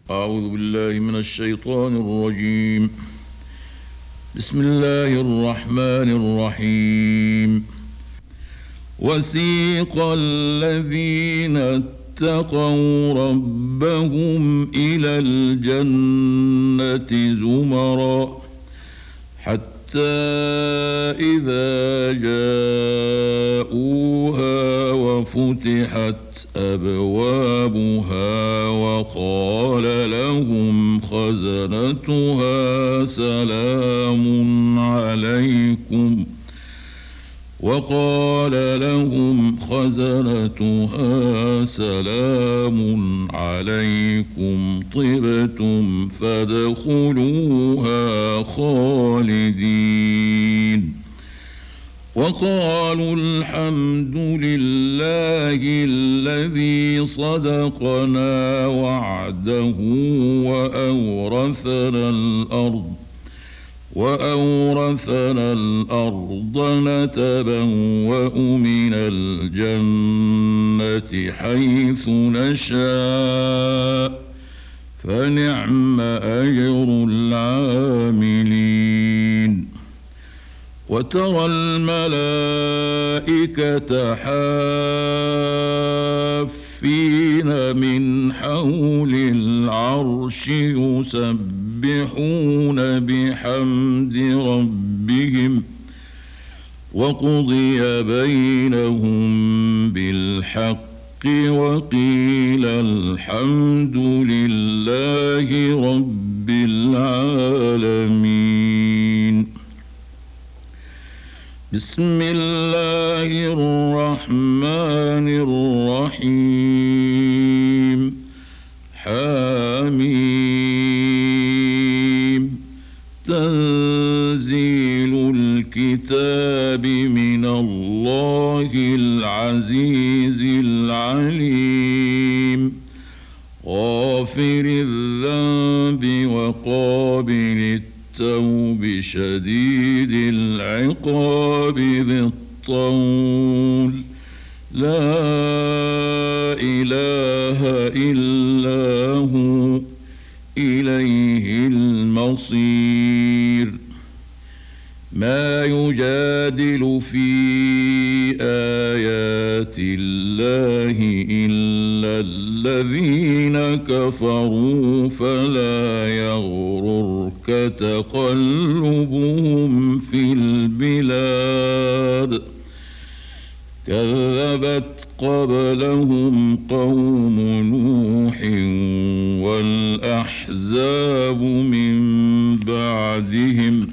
أعوذ بالله من الشيطان الرجيم. بسم الله الرحمن الرحيم. وسيق الذين اتقوا ربهم إلى الجنة زمرا حتى إذا جاءوها وفتحت أبوابها وقال لهم خزنتها سلام عليكم طبتم فادخلوها خالدين. وقالوا الحمد لله الذي صدقنا وعده وأورثنا الأرض نتبوأ من الجنة حيث نشاء فنعم أجر العاملين. وترى الملائكة حافين من حول العرش يسبحون بحمد ربهم وقضي بينهم بالحق وقيل الحمد لله رب العالمين. بسم الله الرحمن الرحيم. حميم. تنزيل الكتاب من الله العزيز العليم. غافر الذنب وقابل التوب شديد العقاب ذي الطول. لا إله إلا هو إليه المصير. ما يجادل في آيات الله إلا الذين كفروا فلا يغررك تقلبهم في البلاد. كذبت قبلهم قوم نوح والأحزاب من بعدهم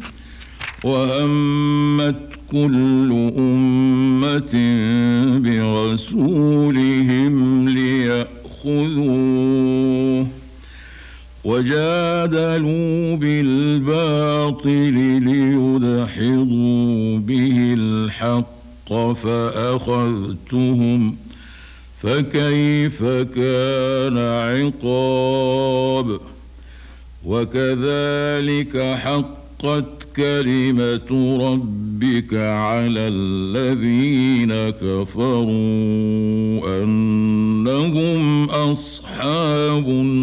وهمت كل أمة برسولهم ليأخذوه وجادلوا بالباطل ليدحضوا به الحق فأخذتهم فكيف كان عقاب. وكذلك حقت كلمة ربك على الذين كفروا أنهم أصحاب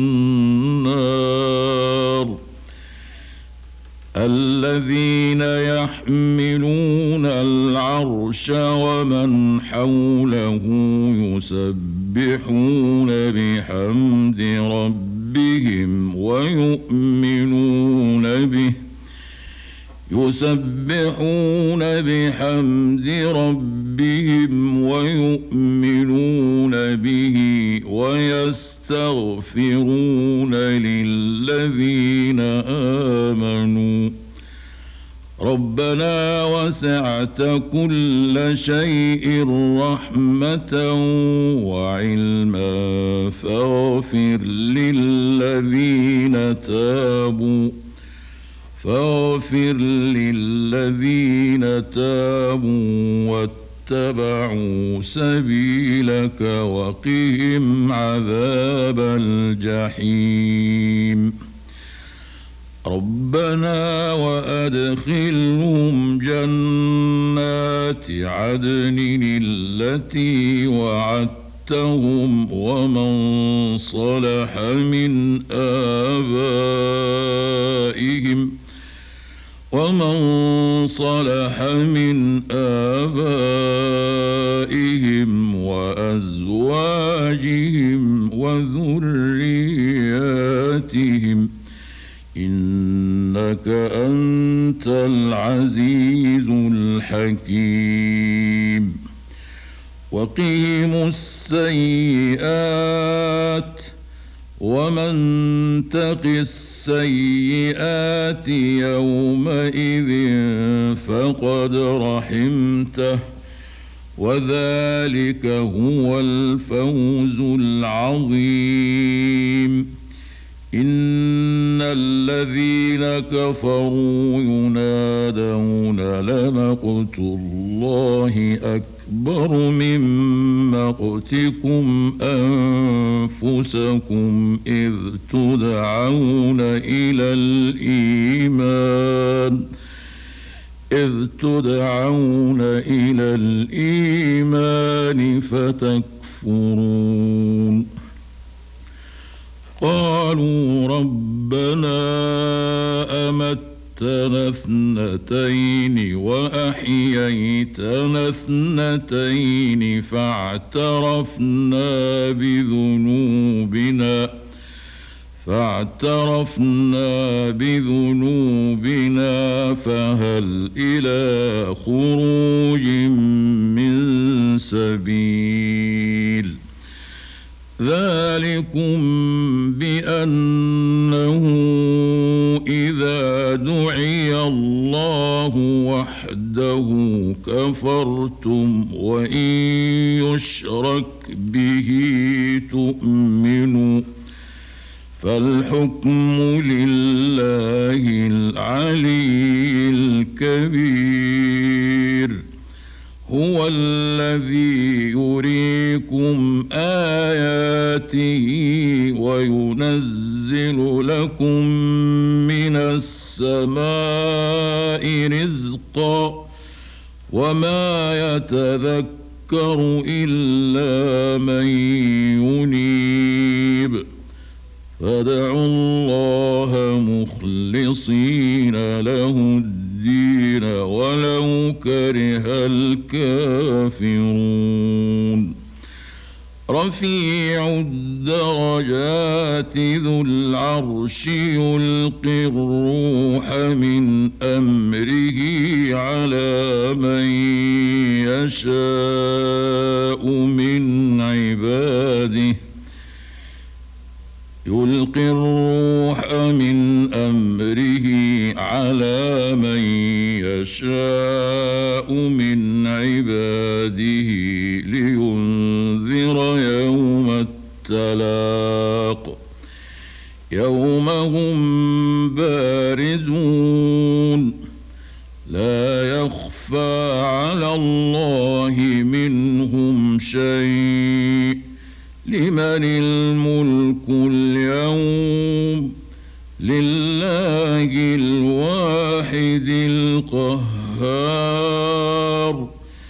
النار. الذين يحملون العرش ومن حوله يسبحون بحمد ربهم ويؤمنون به ويستغفرون للذين آمنوا ربنا وسعت كل شيء رحمة وعلما فاغفر للذين تابوا واتبعوا سبيلك وقهم عذاب الجحيم. ربنا وأدخلهم جنات عدن التي وعدت تحتهم ومن صلح من آبائهم وأزواجهم وذرياتهم إنك أنت العزيز الحكيم وقهم السيئات ومن تق السيئات يومئذ فقد رحمته وذلك هو الفوز العظيم إن الذين كفروا ينادون لمقت الله أكبر من مقتكم أنفسكم إذ تدعون إلى الإيمان فتكفرون قالوا ربنا أمتنا اثنتين وأحييتنا اثنتين فاعترفنا بذنوبنا فهل إلى خروج من سبيل ذلكم بأنه إذا دعي الله وحده كفرتم وإن يشرك به تؤمنوا فالحكم لله العلي الكبير هو الذي يريكم آياته وينزل لكم من السماء رزقا وما يتذكر إلا من ينيب فادعوا الله مخلصين له الدين ولو كره الكافرون رفيع الدرجات ذو العرش يلقي الروح من أمره على من يشاء من عباده لينذر يوم التلاق يوم هم بارزون لا يخفى على الله منهم شيء لمن الملك اليوم لله الواحد القهار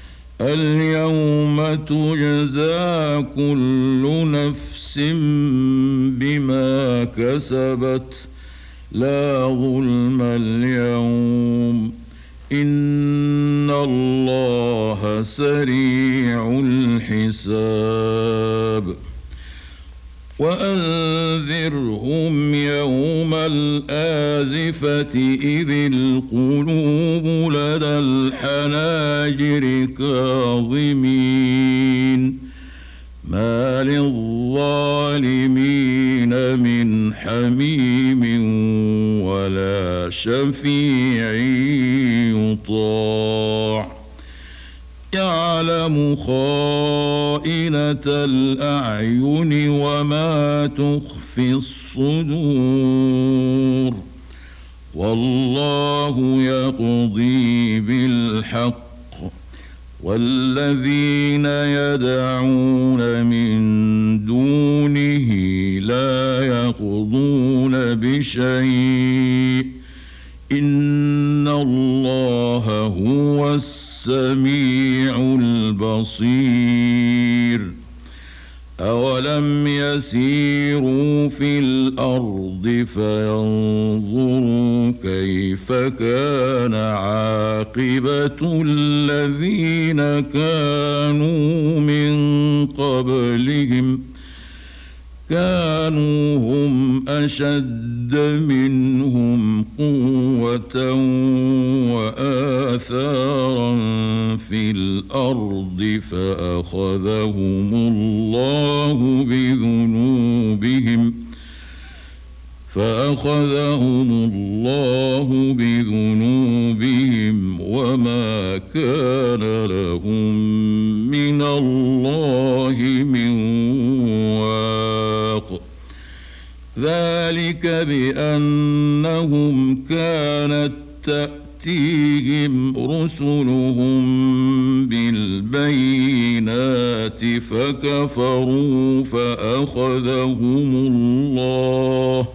اليوم تجزى كل نفس بما كسبت لا ظلم اليوم إن الله سريع الحساب وأنذرهم يوم الآزفة إذ القلوب لدى الحناجر كاظمين ما للظالمين من حميم ولا شفيع يطاع يعلم خائنة الأعين وما تخفي الصدور والله يقضي بالحق والذين يدعون من دونه لا يقضون بشيء إن الله هو السميع البصير أولم يسيروا في الأرض فينظروا كيف كان عاقبة الذين كانوا من قبلهم كانوا هم أشد منهم قوة وآثارا في الأرض فأخذهم الله بذنوبهم وما كان لهم من الله من واق ذلك بأنهم كانت تأتيهم رسلهم بالبينات فكفروا فأخذهم الله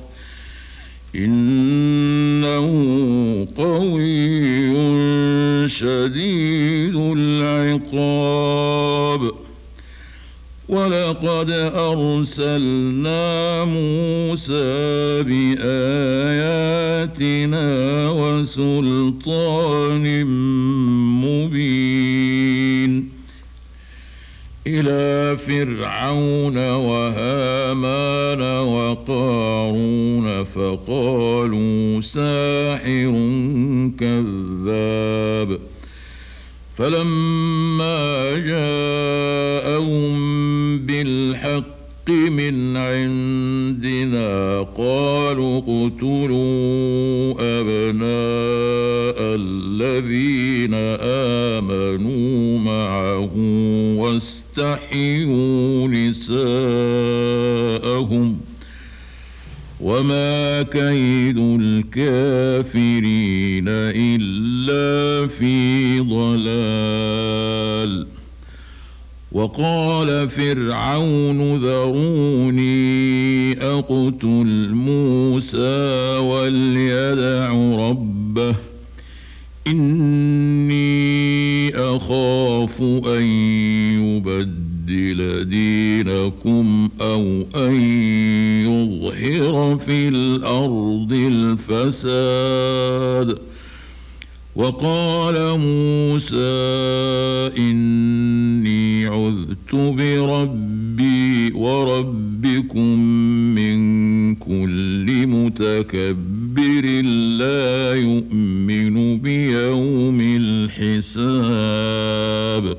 إنه قوي شديد العقاب ولقد أرسلنا موسى بآياتنا وسلطان مبين إلى فرعون وهامان وقارون فقالوا ساحر كذاب فلما جاءهم بالحق من عندنا قالوا اقتلوا أبناء الذين آمنوا معه واستحيوا نساءهم وما كيد الكافرين إلا في ضلال وقال فرعون ذروني أقتل موسى وليدع ربه إني أخاف أن يبدل دينكم أو أن يظهر في الأرض الفساد وقال موسى إني عذت بربي وربكم من كل متكبر لا يؤمن بيوم الحساب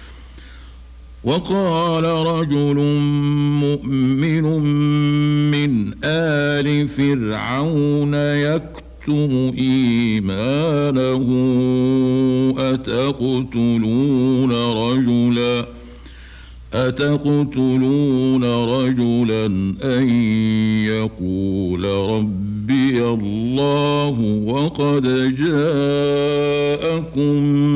وقال رجل مؤمن من آل فرعون يكتم إيمانه أتقتلون رجلا أن يقول ربي الله وقد جاءكم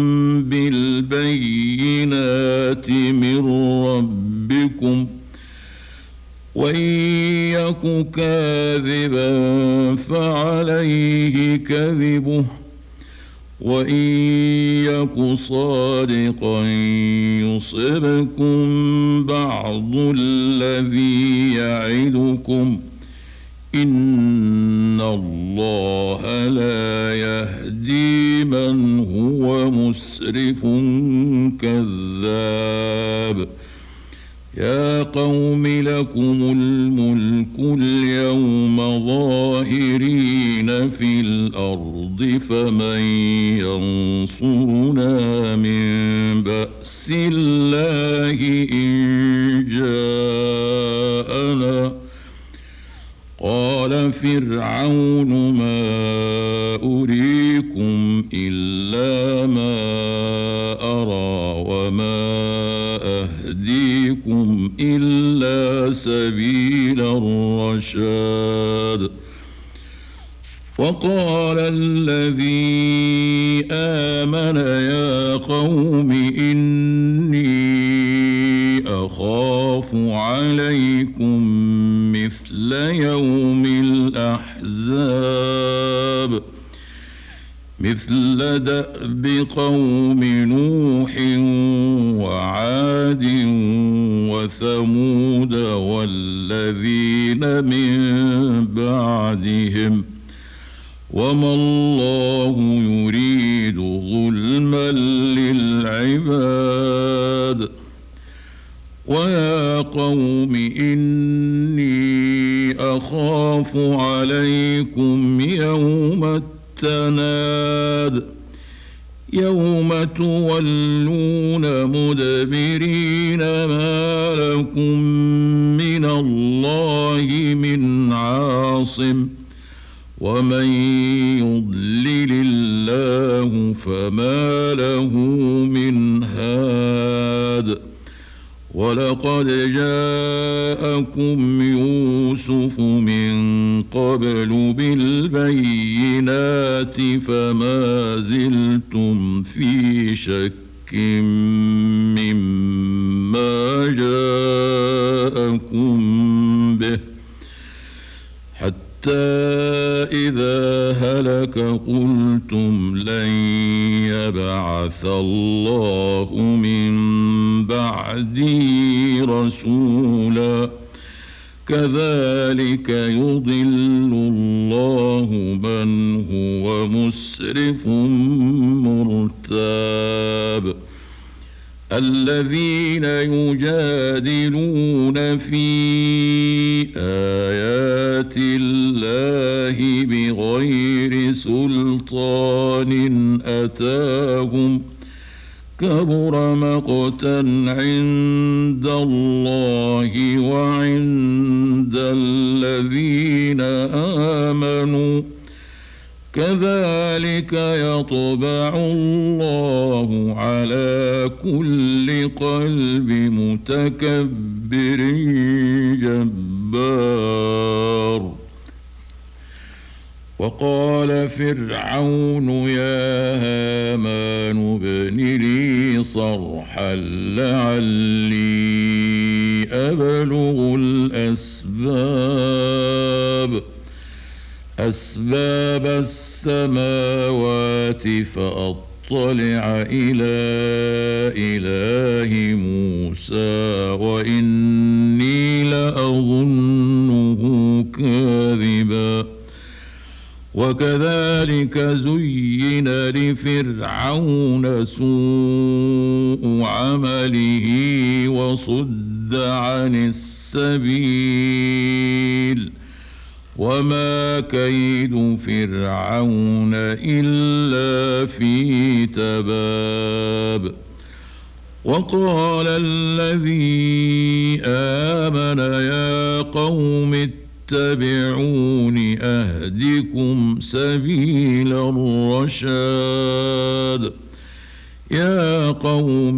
بالبينات من ربكم وإن يك كاذبا فعليه كذبه وإن يك صادقا يصبكم بعض الذي يعدكم إن الله لا يهدي من هو مسرف كذاب يا قوم لكم الملك اليوم ظاهرين في الأرض فمن ينصرنا من بأس الله إن جاءنا قال فرعون ما أريكم إلا ما أرى وما أهديكم إلا سبيل الرشاد وقال الذي آمن يا قوم إني أخاف عليكم مثل يوم الأحزاب مثل دأب قوم نوح وعاد وثمود والذين من بعدهم وما الله يريد ظلما للعباد ويا قوم إني أخاف عليكم يوم التناد يوم تولون مدبرين ما لكم من الله من عاصم ومن يضلل الله فما له من هاد ولقد جاءكم يوسف من قبل بالبينات فما زلتم في شك مما جاءكم به حتى إذا هلك قلتم لن يبعث الله من بعدي رسولا كذلك يضل الله من هو مسرف مرتاب الذين يجادلون في آيات الله بغير سلطان أتاهم كبر مقتا عند الله وعند الذين آمنوا كذلك يطبع الله على كل قلب متكبر جبار وقال فرعون يا هامان ابن لي صرحا لعلي أبلغ أسباب السماوات فأطلع إلى إله موسى وإني لأظنه كاذبا وكذلك زين لفرعون سوء عمله وصد عن السبيل وما كيد فرعون إلا في تباب وقال الذي آمن يا قوم اتبعون أهدكم سبيل الرشاد يا قوم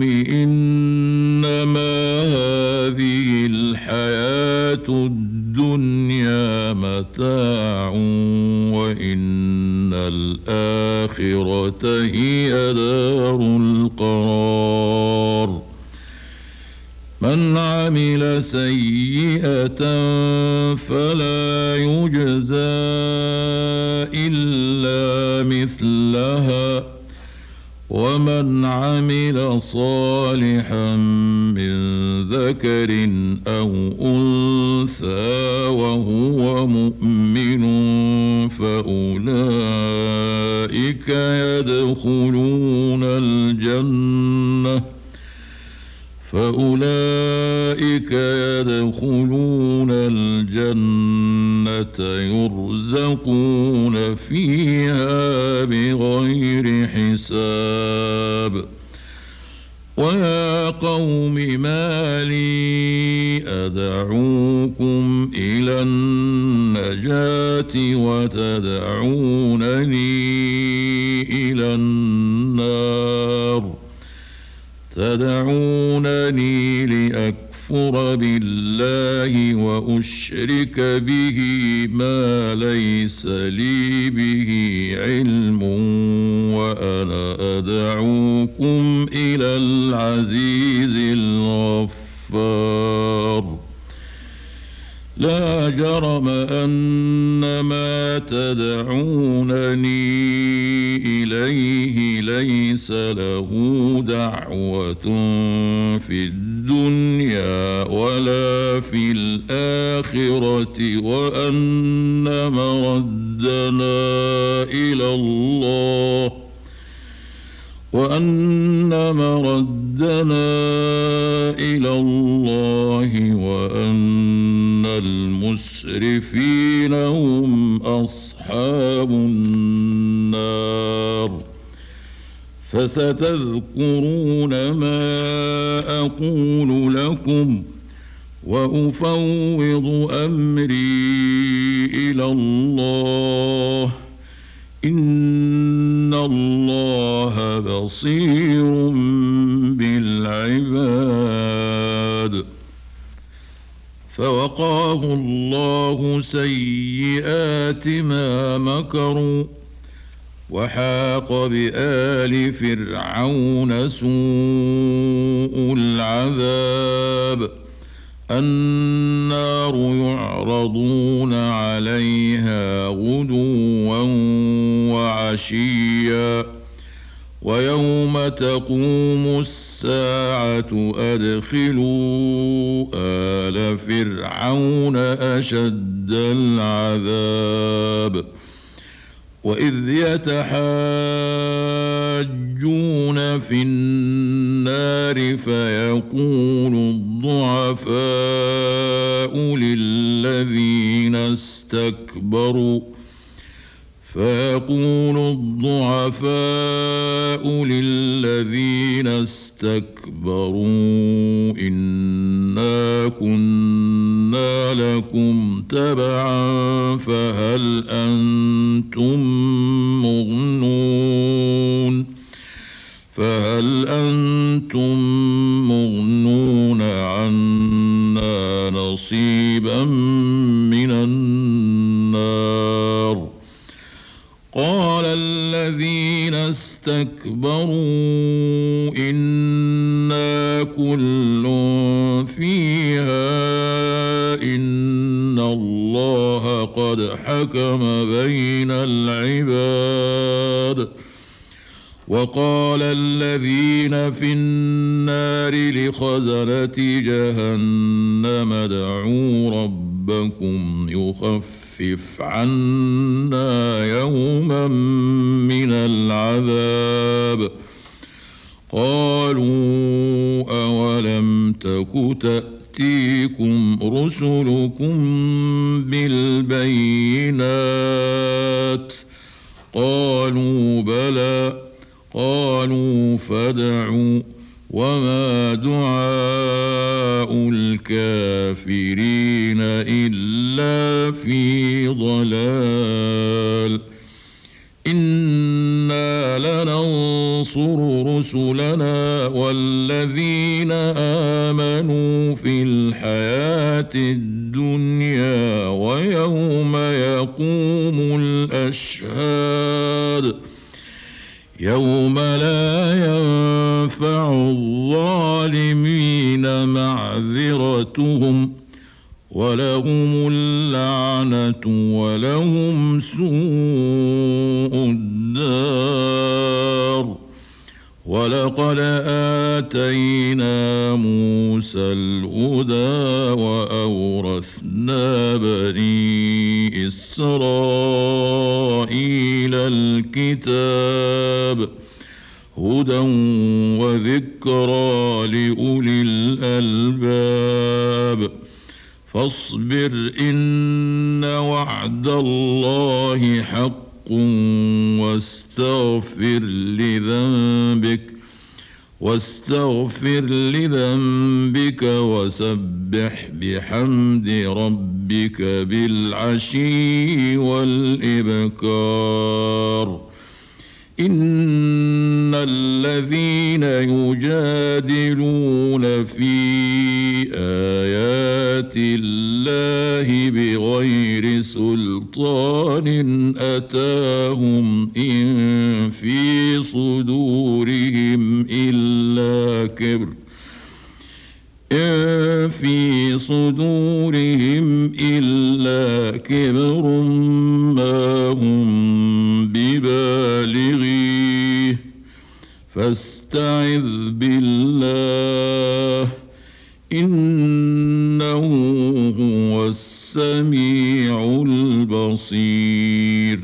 إنما هذه الحياة الدنيا متاع وإن الآخرة هي دار القرار من عمل سيئة فلا يجزى إلا مثلها ومن عمل صالحا من ذكر أو أنثى وهو مؤمن فأولئك يدخلون الجنة يرزقون فيها بغير حساب ويا قوم ما لي أدعوكم إلى النجاة وتدعونني إلى النار تدعونني لأكفر بالله وأشرك به ما ليس لي به علم وأنا أدعوكم إلى العزيز الغفار لا جرم أن ما تدعونني إليه ليس له دعوة في الدنيا ولا في الآخرة وأن مردنا إلى الله وأن المسرفين هم أصحاب النار. فستذكرون ما أقول لكم وأفوض أمري إلى الله إن الله بصير بالعباد. فوقاه الله سيئات ما مكروا وحاق بآل فرعون سوء العذاب. النار يعرضون عليها غدوا وعشيا ويوم تقوم الساعة أدخلوا آل فرعون أشد العذاب. وإذ يتحاجون في النار فيقول الضعفاء للذين استكبروا إنا كنا لكم تبعا فهل أنتم مغنون عنا نصيبا من النار. قال الذين استكبروا إنا كل فيها إن الله قد حكم بين العباد. وقال الذين في النار لخزنة جهنم ادعوا ربكم يخفف عنا يوما من العذاب. قالوا أولم تك تأتيكم رسلكم بالبينات قالوا بلى قالوا فادعوا وما دعاء الكافرين إلا في ضلال. إنا لننصر رسلنا والذين آمنوا في الحياة الدنيا ويوم يقوم الأشهاد يوم لا ينفع الظالمين معذرتهم ولهم اللعنة ولهم سوء الدار. ولقد آتينا موسى الهدى وأورثنا بني إسرائيل الكتاب هدى وذكرى لأولي الألباب. فاصبر إن وعد الله حق واستغفر لذنبك وسبح بحمد ربك بالعشي والإبكار. إن الذين يجادلون في آيات الله بغير سلطان أتاهم إن في صدورهم إن في صدورهم إلا كبر ما هم ببالغيه فاستعذ بالله إنه هو السميع البصير.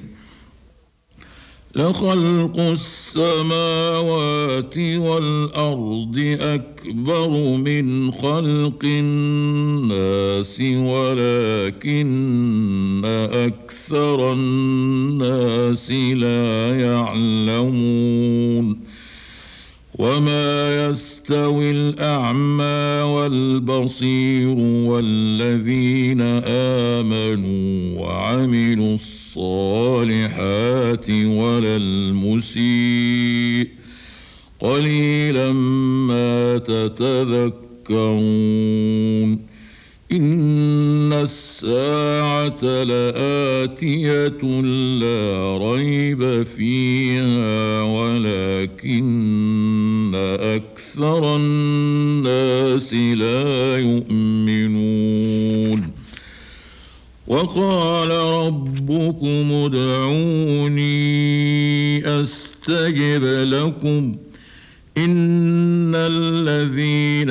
لخلق السماوات والأرض أكبر من خلق الناس ولكن أكثر الناس لا يعلمون. وما يستوي الأعمى والبصير والذين آمنوا وعملوا الصالحات ولا المسيء قليلا ما تتذكرون. إن الساعة لآتية لا ريب فيها ولكن أكثر الناس لا يؤمنون. وقال ربكم ادعوني أستجب لكم إن الذين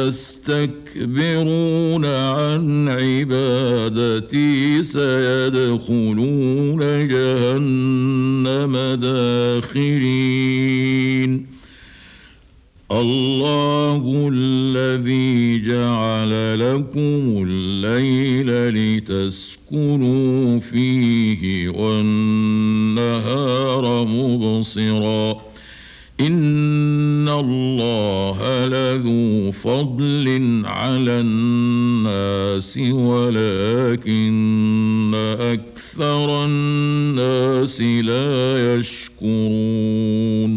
يستكبرون عن عبادتي سيدخلون جهنم داخرين. الله الذي جعل لكم الليل لتسكنوا فيه والنهار مبصرا إن الله لذو فضل على الناس ولكن أكثر الناس لا يشكرون.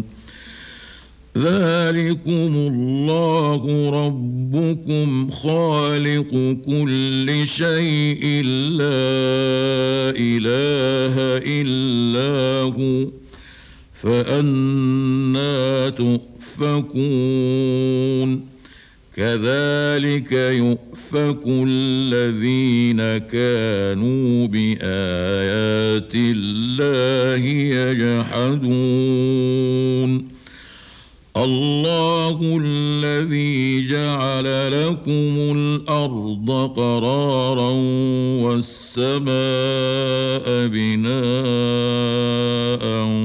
ذلكم الله ربكم خالق كل شيء لا إله إلا هو فأنى تؤفكون. كذلك يؤفك الذين كانوا بآيات الله يجحدون. الله الذي جعل لكم الأرض قرارا والسماء بناء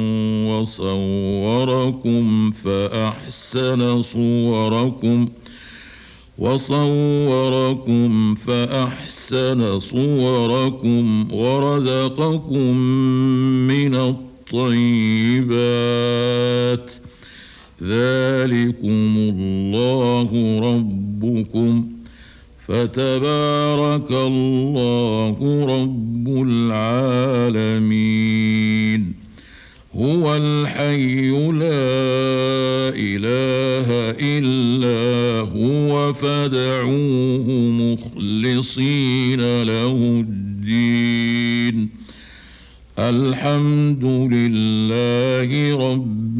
وصوركم فأحسن صوركم ورزقكم من الطيبات. ذلكم الله ربكم فتبارك الله رب العالمين. هو الحي لا إله إلا هو فادعوه مخلصين له الدين. الحمد لله رب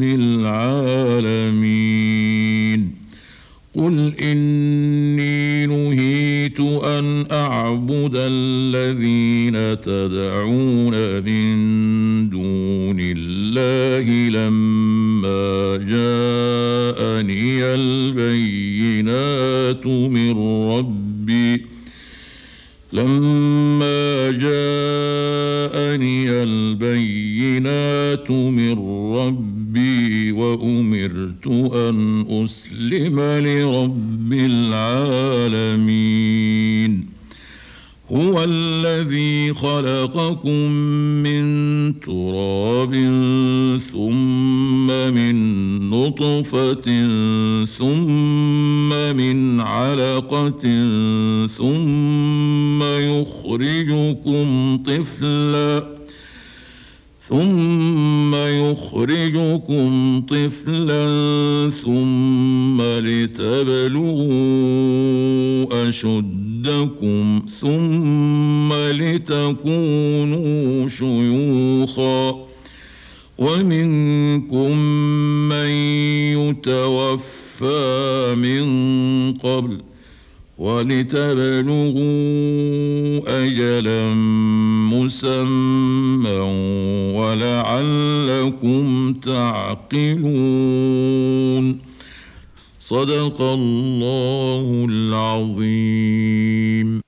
العالمين. قل إني نهيت أن أعبد الذين تدعون من دون الله لما جاءني البينات من ربي وأمرت أن أسلم لرب العالمين. هو الذي خلقكم من تراب ثم من نطفة ثم من علقة ثم يخرجكم طفلا ثم لتبلغوا أشدكم ثم لتكونوا شيوخا ومنكم من يتوفى من قبل ولتبلغوا أجلا مسمى ولعلكم تعقلون. صدق الله العظيم.